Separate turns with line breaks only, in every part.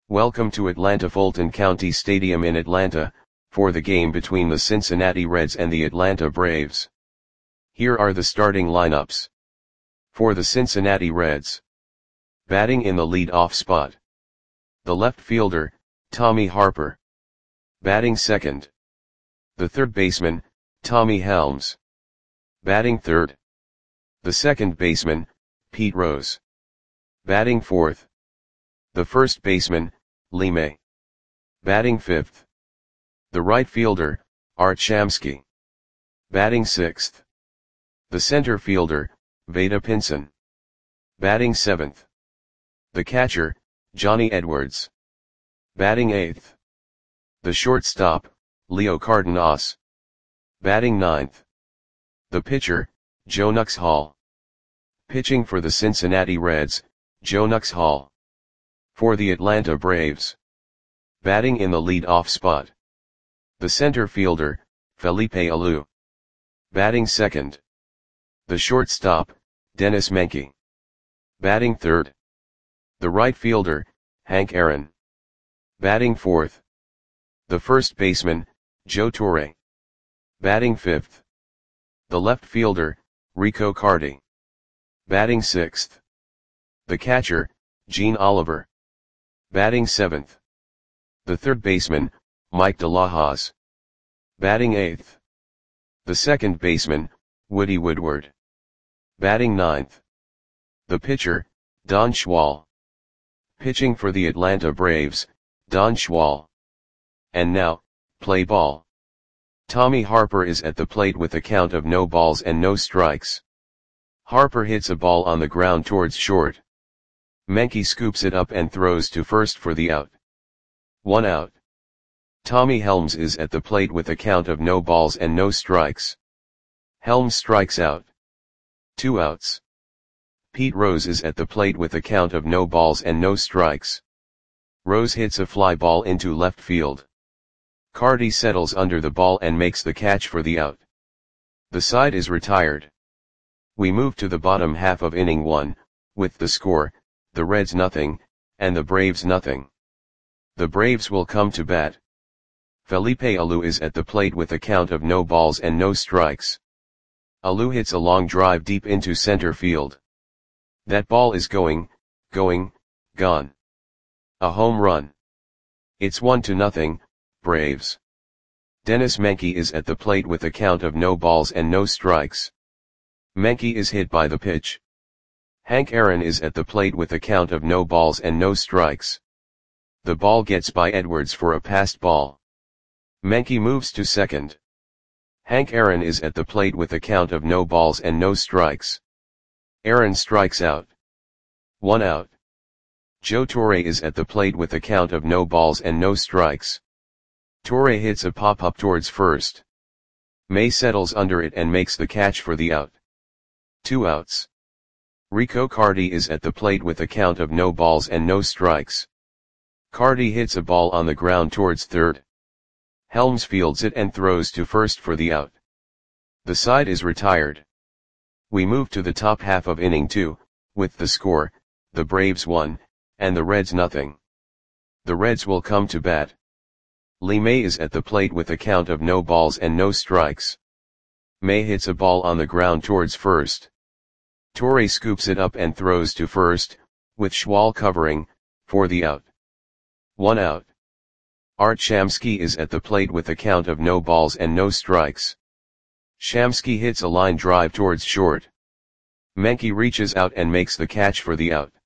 Welcome to Atlanta Fulton County Stadium in Atlanta, for the game between the Cincinnati Reds and the Atlanta Braves. Here are the starting lineups. For the Cincinnati Reds. Batting in the lead-off spot. The left fielder, Tommy Harper. Batting second. The third baseman, Tommy Helms. Batting third. The second baseman, Pete Rose. Batting fourth. The first baseman, Lee May. Batting fifth. The right fielder, Art Shamsky. Batting sixth. The center fielder, Vada Pinson. Batting seventh. The catcher, Johnny Edwards. Batting eighth. The shortstop, Leo Cardenas. Batting ninth. The pitcher, Joe Nuxhall. Pitching for the Cincinnati Reds, Joe Nuxhall. For the Atlanta Braves. Batting in the lead-off spot. The center fielder, Felipe Alou. Batting second. The shortstop, Dennis Menke. Batting third. The right fielder, Hank Aaron. Batting fourth. The first baseman, Joe Torre. Batting fifth. The left fielder, Rico Carty. Batting sixth. The catcher, Gene Oliver. Batting seventh. The third baseman, Mike DeLahoz. Batting eighth. The second baseman, Woody Woodward. Batting ninth. The pitcher, Don Schwal. Pitching for the Atlanta Braves, Don Schwal. And now, play ball. Tommy Harper is at the plate with a count of no balls and no strikes. Harper hits a ball on the ground towards short. Menke scoops it up and throws to first for the out. 1 out. Tommy Helms is at the plate with a count of no balls and no strikes. Helms strikes out. 2 outs. Pete Rose is at the plate with a count of no balls and no strikes. Rose hits a fly ball into left field. Carty settles under the ball and makes the catch for the out. The side is retired. We move to the bottom half of inning 1, with the score, the Reds nothing, and the Braves nothing. The Braves will come to bat. Felipe Alou is at the plate with a count of no balls and no strikes. Alou hits a long drive deep into center field. That ball is gone. A home run. It's 1-0, Braves. Dennis Menke is at the plate with a count of no balls and no strikes. Menke is hit by the pitch. Hank Aaron is at the plate with a count of no balls and no strikes. The ball gets by Edwards for a passed ball. Menke moves to second. Hank Aaron is at the plate with a count of no balls and no strikes. Aaron strikes out. 1 out. Joe Torre is at the plate with a count of no balls and no strikes. Torre hits a pop-up towards first. May settles under it and makes the catch for the out. 2 outs. Rico Carty is at the plate with a count of no balls and no strikes. Carty hits a ball on the ground towards third. Helms fields it and throws to first for the out. The side is retired. We move to the top half of inning 2, with the score, the Braves 1, and the Reds nothing. The Reds will come to bat. Lee May is at the plate with a count of no balls and no strikes. May hits a ball on the ground towards first. Torre scoops it up and throws to first, with Schwal covering, for the out. 1 out. Art Shamsky is at the plate with a count of no balls and no strikes. Shamsky hits a line drive towards short. Menke reaches out and makes the catch for the out.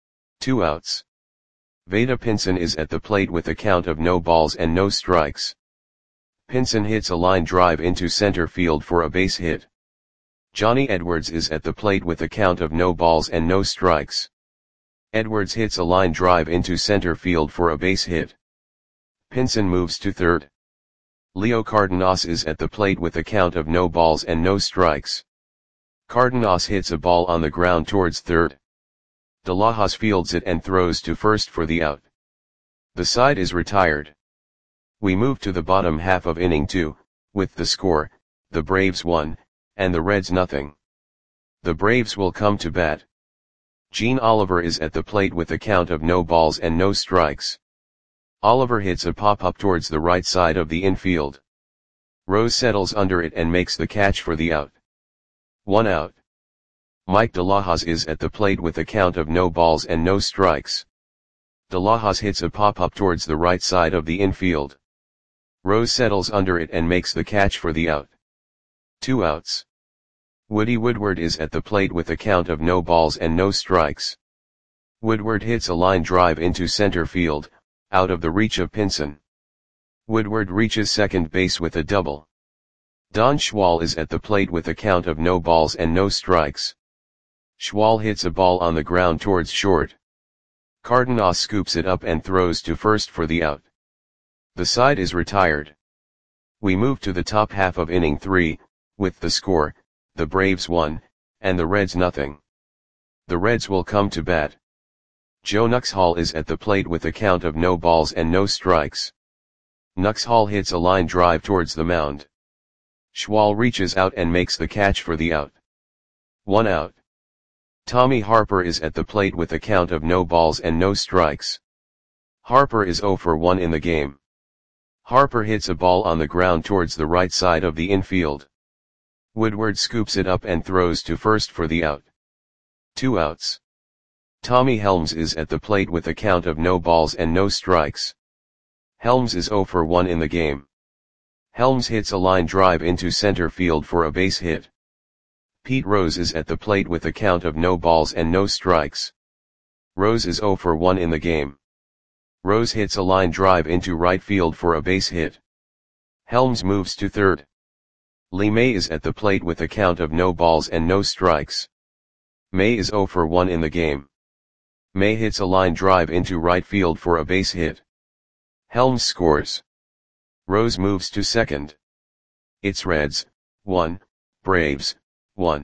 2 outs. Vada Pinson is at the plate with a count of no balls and no strikes. Pinson hits a line drive into center field for a base hit. Johnny Edwards is at the plate with a count of no balls and no strikes. Edwards hits a line drive into center field for a base hit. Pinson moves to third. Leo Cardenas is at the plate with a count of no balls and no strikes. Cardenas hits a ball on the ground towards third. DeLahoz fields it and throws to first for the out. The side is retired. We move to the bottom half of inning 2, with the score, the Braves 1, and the Reds nothing. The Braves will come to bat. Gene Oliver is at the plate with a count of no balls and no strikes. Oliver hits a pop-up towards the right side of the infield. Rose settles under it and makes the catch for the out. 1 out. Mike De La Hoz is at the plate with a count of no balls and no strikes. De La Hoz hits a pop-up towards the right side of the infield. Rose settles under it and makes the catch for the out. 2 outs. Woody Woodward is at the plate with a count of no balls and no strikes. Woodward hits a line drive into center field, out of the reach of Pinson. Woodward reaches second base with a double. Don Schwal is at the plate with a count of no balls and no strikes. Schwal hits a ball on the ground towards short. Cardenas scoops it up and throws to first for the out. The side is retired. We move to the top half of inning 3, with the score, the Braves 1, and the Reds nothing. The Reds will come to bat. Joe Nuxhall is at the plate with a count of no balls and no strikes. Nuxhall hits a line drive towards the mound. Schwal reaches out and makes the catch for the out. 1 out. Tommy Harper is at the plate with a count of no balls and no strikes. Harper is 0 for 1 in the game. Harper hits a ball on the ground towards the right side of the infield. Woodward scoops it up and throws to first for the out. 2 outs. Tommy Helms is at the plate with a count of no balls and no strikes. Helms is 0 for 1 in the game. Helms hits a line drive into center field for a base hit. Pete Rose is at the plate with a count of no balls and no strikes. Rose is 0 for 1 in the game. Rose hits a line drive into right field for a base hit. Helms moves to third. Lee May is at the plate with a count of no balls and no strikes. May is 0 for 1 in the game. May hits a line drive into right field for a base hit. Helms scores. Rose moves to second. It's Reds, 1, Braves, 1.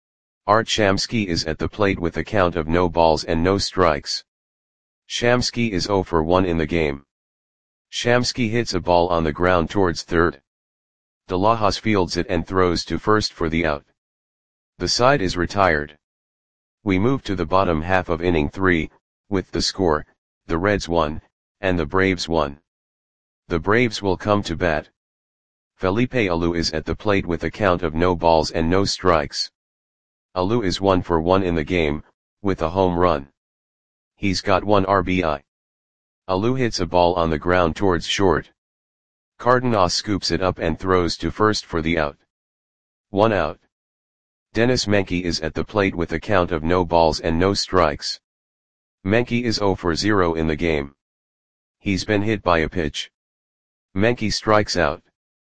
Art Shamsky is at the plate with a count of no balls and no strikes. Shamsky is 0 for 1 in the game. Shamsky hits a ball on the ground towards third. De La Hoz fields it and throws to first for the out. The side is retired. We move to the bottom half of inning 3, with the score, the Reds 1, and the Braves 1. The Braves will come to bat. Felipe Alou is at the plate with a count of no balls and no strikes. Alou is 1 for 1 in the game, with a home run. He's got 1 RBI. Alou hits a ball on the ground towards short. Cardenas scoops it up and throws to first for the out. 1 out. Dennis Menke is at the plate with a count of no balls and no strikes. Menke is 0 for 0 in the game. He's been hit by a pitch. Menke strikes out.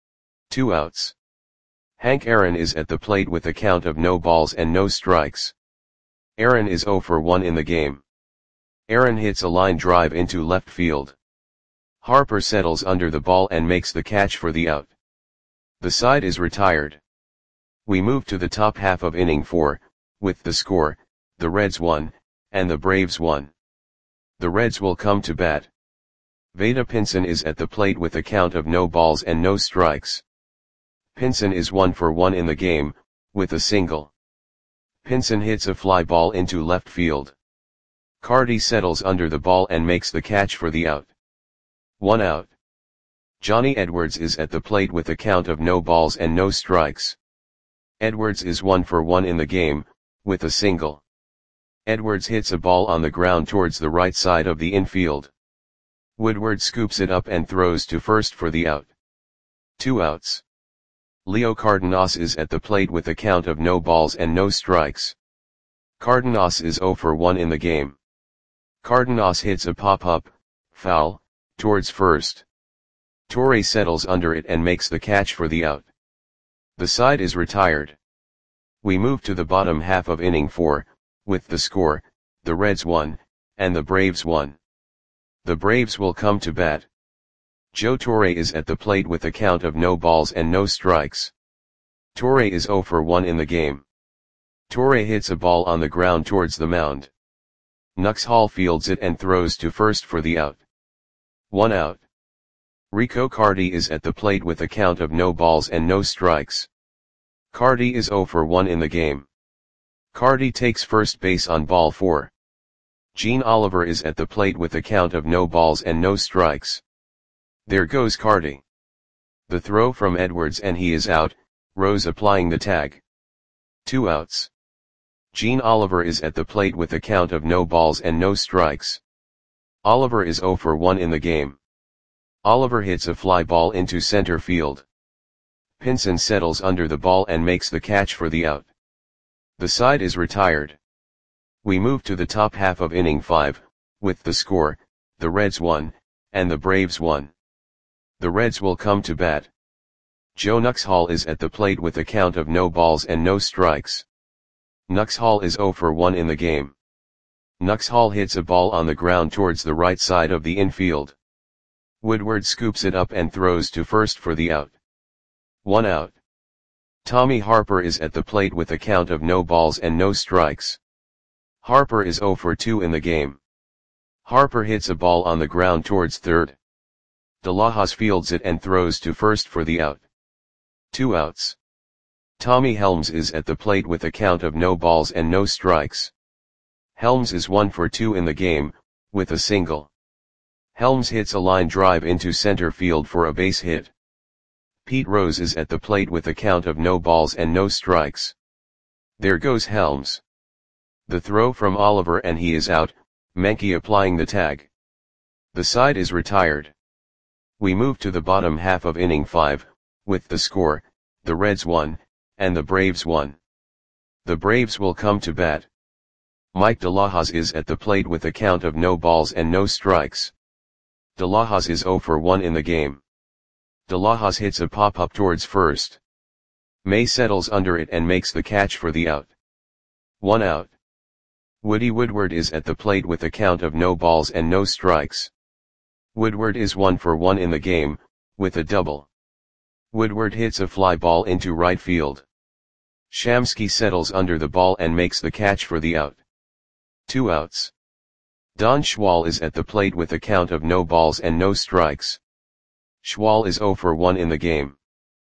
2 outs. Hank Aaron is at the plate with a count of no balls and no strikes. Aaron is 0 for 1 in the game. Aaron hits a line drive into left field. Harper settles under the ball and makes the catch for the out. The side is retired. We move to the top half of inning 4, with the score, the Reds 1, and the Braves 1. The Reds will come to bat. Vada Pinson is at the plate with a count of no balls and no strikes. Pinson is 1 for 1 in the game, with a single. Pinson hits a fly ball into left field. Carty settles under the ball and makes the catch for the out. 1 out. Johnny Edwards is at the plate with a count of no balls and no strikes. Edwards is 1 for 1 in the game, with a single. Edwards hits a ball on the ground towards the right side of the infield. Woodward scoops it up and throws to first for the out. 2 outs. Leo Cardenas is at the plate with a count of no balls and no strikes. Cardenas is 0 for 1 in the game. Cardenas hits a pop-up, foul, towards first. Torre settles under it and makes the catch for the out. The side is retired. We move to the bottom half of inning 4, with the score, the Reds 1, and the Braves 1. The Braves will come to bat. Joe Torre is at the plate with a count of no balls and no strikes. Torre is 0 for 1 in the game. Torre hits a ball on the ground towards the mound. Nuxhall fields it and throws to first for the out. 1 out. Rico Carty is at the plate with a count of no balls and no strikes. Carty is 0 for 1 in the game. Carty takes first base on ball 4. Gene Oliver is at the plate with a count of no balls and no strikes. There goes Carty. The throw from Edwards and he is out, Rose applying the tag. 2 outs. Gene Oliver is at the plate with a count of no balls and no strikes. Oliver is 0 for 1 in the game. Oliver hits a fly ball into center field. Pinson settles under the ball and makes the catch for the out. The side is retired. We move to the top half of inning 5, with the score, the Reds 1, and the Braves 1. The Reds will come to bat. Joe Nuxhall is at the plate with a count of no balls and no strikes. Nuxhall is 0 for 1 in the game. Nuxhall hits a ball on the ground towards the right side of the infield. Woodward scoops it up and throws to first for the out. 1 out. Tommy Harper is at the plate with a count of no balls and no strikes. Harper is 0 for 2 in the game. Harper hits a ball on the ground towards third. De La Hoz fields it and throws to first for the out. 2 outs. Tommy Helms is at the plate with a count of no balls and no strikes. Helms is 1 for 2 in the game, with a single. Helms hits a line drive into center field for a base hit. Pete Rose is at the plate with a count of no balls and no strikes. There goes Helms. The throw from Oliver and he is out, Menke applying the tag. The side is retired. We move to the bottom half of inning 5, with the score, the Reds 1, and the Braves 1. The Braves will come to bat. Mike De La Hoz is at the plate with a count of no balls and no strikes. De La Hoz is 0 for 1 in the game. De La Hoz hits a pop-up towards first. May settles under it and makes the catch for the out. 1 out. Woody Woodward is at the plate with a count of no balls and no strikes. Woodward is 1 for 1 in the game, with a double. Woodward hits a fly ball into right field. Shamsky settles under the ball and makes the catch for the out. 2 outs. Don Schwal is at the plate with a count of no balls and no strikes. Schwal is 0 for 1 in the game.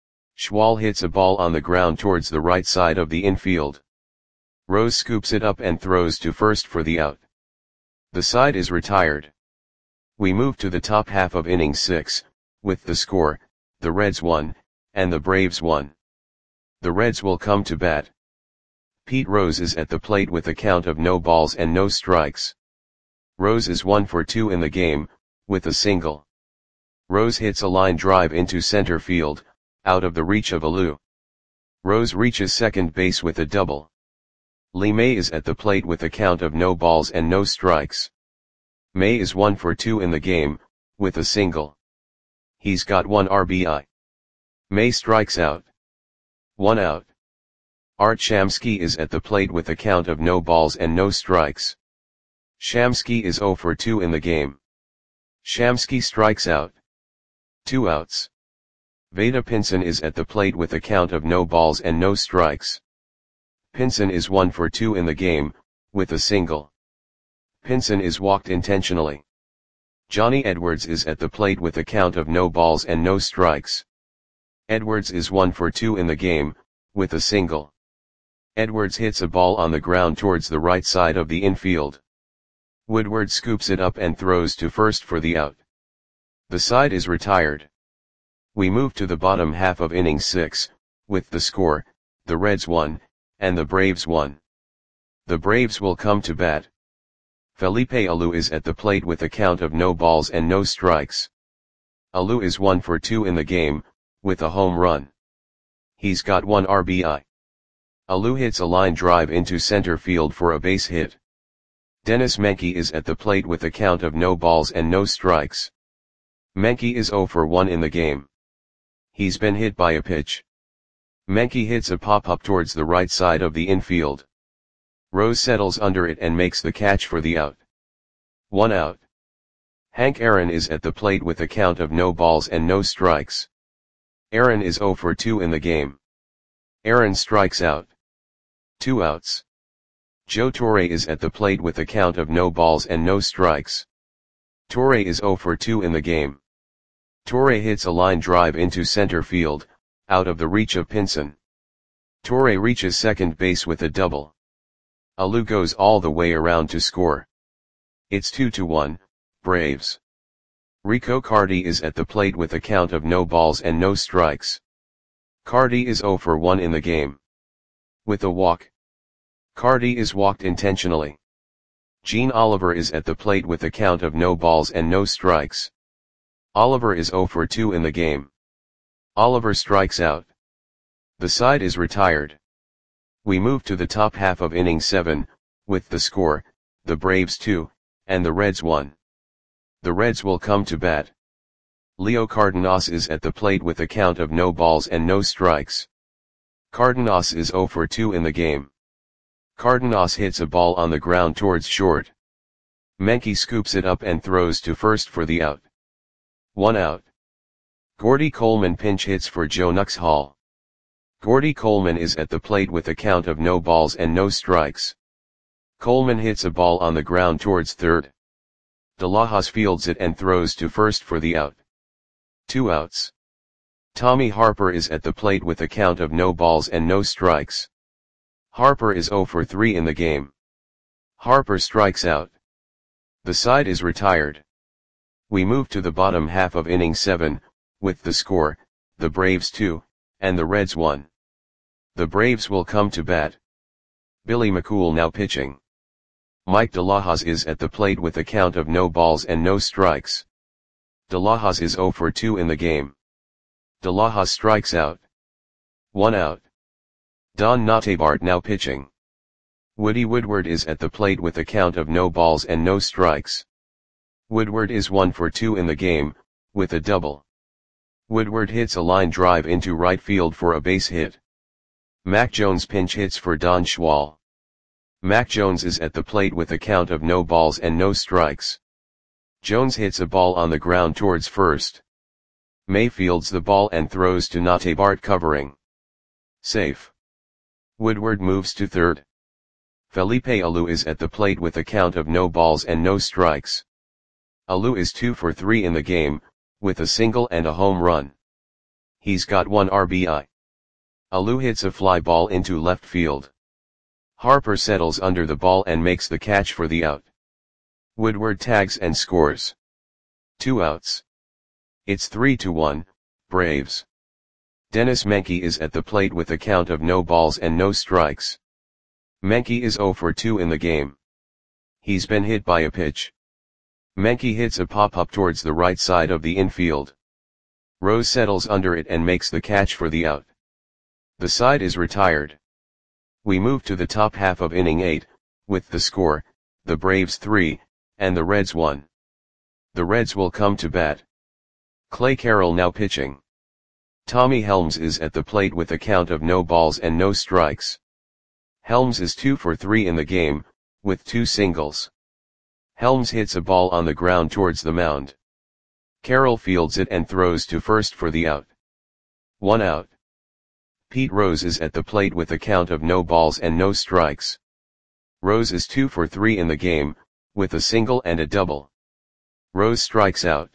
Schwal hits a ball on the ground towards the right side of the infield. Rose scoops it up and throws to first for the out. The side is retired. We move to the top half of inning 6, with the score, the Reds 1, and the Braves 1. The Reds will come to bat. Pete Rose is at the plate with a count of no balls and no strikes. Rose is 1 for 2 in the game, with a single. Rose hits a line drive into center field, out of the reach of Alou. Rose reaches second base with a double. Lee May is at the plate with a count of no balls and no strikes. May is 1 for 2 in the game, with a single. He's got 1 RBI. May strikes out. 1 out. Art Shamsky is at the plate with a count of no balls and no strikes. Shamsky is 0 for 2 in the game. Shamsky strikes out. 2 outs. Veda Pinson is at the plate with a count of no balls and no strikes. Pinson is 1 for 2 in the game, with a single. Pinson is walked intentionally. Johnny Edwards is at the plate with a count of no balls and no strikes. Edwards is 1 for 2 in the game, with a single. Edwards hits a ball on the ground towards the right side of the infield. Woodward scoops it up and throws to first for the out. The side is retired. We move to the bottom half of inning 6, with the score, the Reds 1, and the Braves 1. The Braves will come to bat. Felipe Alou is at the plate with a count of no balls and no strikes. Alou is 1 for 2 in the game, with a home run. He's got 1 RBI. Alou hits a line drive into center field for a base hit. Dennis Menke is at the plate with a count of no balls and no strikes. Menke is 0 for 1 in the game. He's been hit by a pitch. Menke hits a pop-up towards the right side of the infield. Rose settles under it and makes the catch for the out. 1 out. Hank Aaron is at the plate with a count of no balls and no strikes. Aaron is 0 for 2 in the game. Aaron strikes out. 2 outs. Joe Torre is at the plate with a count of no balls and no strikes. Torre is 0 for 2 in the game. Torre hits a line drive into center field, out of the reach of Pinson. Torre reaches second base with a double. Alou goes all the way around to score. It's 2-1, Braves. Rico Cardi is at the plate with a count of no balls and no strikes. Cardi is 0 for 1 in the game. With a walk. Cardi is walked intentionally. Gene Oliver is at the plate with a count of no balls and no strikes. Oliver is 0 for 2 in the game. Oliver strikes out. The side is retired. We move to the top half of inning 7, with the score, the Braves 2, and the Reds 1. The Reds will come to bat. Leo Cardenas is at the plate with a count of no balls and no strikes. Cardenas is 0 for 2 in the game. Cardenas hits a ball on the ground towards short. Menke scoops it up and throws to first for the out. 1 out. Gordy Coleman pinch hits for Joe Nuxhall. Gordy Coleman is at the plate with a count of no balls and no strikes. Coleman hits a ball on the ground towards third. De La Hoz fields it and throws to first for the out. 2 outs. Tommy Harper is at the plate with a count of no balls and no strikes. Harper is 0 for 3 in the game. Harper strikes out. The side is retired. We move to the bottom half of inning 7, with the score, the Braves 2, and the Reds 1. The Braves will come to bat. Billy McCool now pitching. Mike De La Hoz is at the plate with a count of no balls and no strikes. De La Hoz is 0 for 2 in the game. De La Hoz strikes out. 1 out. Don Notabart now pitching. Woody Woodward is at the plate with a count of no balls and no strikes. Woodward is 1 for 2 in the game, with a double. Woodward hits a line drive into right field for a base hit. Mac Jones pinch hits for Don Schwal. Mac Jones is at the plate with a count of no balls and no strikes. Jones hits a ball on the ground towards first. May fields the ball and throws to Notabart covering. Safe. Woodward moves to third. Felipe Alou is at the plate with a count of no balls and no strikes. Alou is 2 for 3 in the game, with a single and a home run. He's got 1 RBI. Alou hits a fly ball into left field. Harper settles under the ball and makes the catch for the out. Woodward tags and scores. 2 outs. It's 3-1, Braves. Dennis Menke is at the plate with a count of no balls and no strikes. Menke is 0 for 2 in the game. He's been hit by a pitch. Menke hits a pop-up towards the right side of the infield. Rose settles under it and makes the catch for the out. The side is retired. We move to the top half of inning 8, with the score, the Braves 3, and the Reds 1. The Reds will come to bat. Clay Carroll now pitching. Tommy Helms is at the plate with a count of no balls and no strikes. Helms is 2 for 3 in the game, with 2 singles. Helms hits a ball on the ground towards the mound. Carroll fields it and throws to first for the out. 1 out. Pete Rose is at the plate with a count of no balls and no strikes. Rose is 2 for 3 in the game, with a single and a double. Rose strikes out.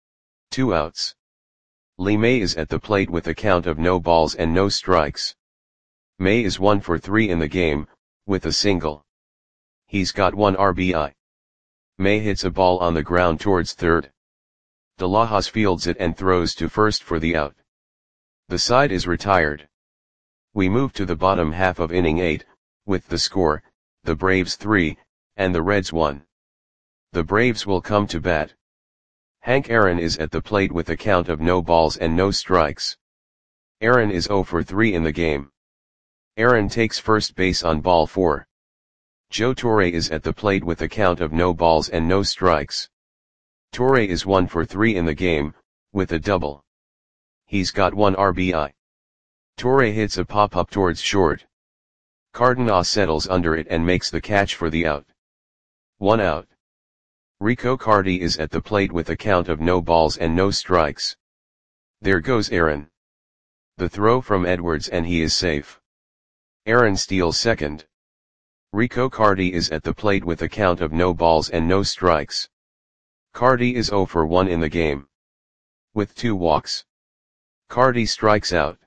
2 outs. Lee May is at the plate with a count of no balls and no strikes. May is 1 for 3 in the game, with a single. He's got 1 RBI. May hits a ball on the ground towards third. De La Hoz fields it and throws to first for the out. The side is retired. We move to the bottom half of inning 8, with the score, the Braves 3, and the Reds 1. The Braves will come to bat. Hank Aaron is at the plate with a count of no balls and no strikes. Aaron is 0 for 3 in the game. Aaron takes first base on ball 4. Joe Torre is at the plate with a count of no balls and no strikes. Torre is 1 for 3 in the game, with a double. He's got 1 RBI. Torre hits a pop-up towards short. Cardenas settles under it and makes the catch for the out. 1 out. Rico Cardi is at the plate with a count of no balls and no strikes. There goes Aaron. The throw from Edwards and he is safe. Aaron steals second. Rico Cardi is at the plate with a count of no balls and no strikes. Cardi is 0 for 1 in the game. With 2 walks. Cardi strikes out.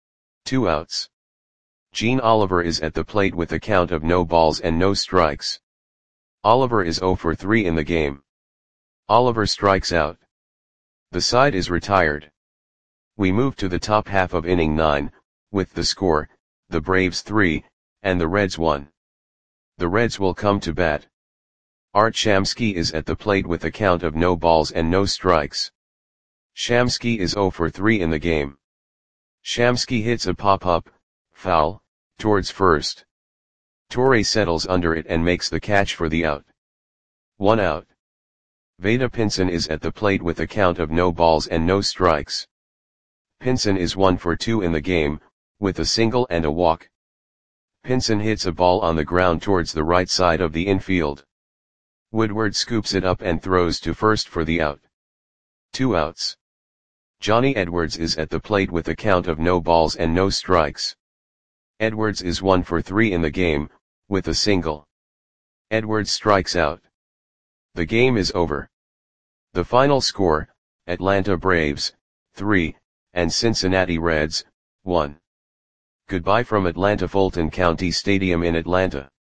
2 outs. Gene Oliver is at the plate with a count of no balls and no strikes. Oliver is 0 for 3 in the game. Oliver strikes out. The side is retired. We move to the top half of inning 9, with the score, the Braves 3, and the Reds 1. The Reds will come to bat. Art Shamsky is at the plate with a count of no balls and no strikes. Shamsky is 0 for 3 in the game. Shamsky hits a pop-up, foul, towards first. Torre settles under it and makes the catch for the out. 1 out. Veda Pinson is at the plate with a count of no balls and no strikes. Pinson is 1 for 2 in the game, with a single and a walk. Pinson hits a ball on the ground towards the right side of the infield. Woodward scoops it up and throws to first for the out. 2 outs. Johnny Edwards is at the plate with a count of no balls and no strikes. Edwards is 1 for 3 in the game, with a single. Edwards strikes out. The game is over. The final score, Atlanta Braves, 3, and Cincinnati Reds, 1. Goodbye from Atlanta Fulton County Stadium in Atlanta.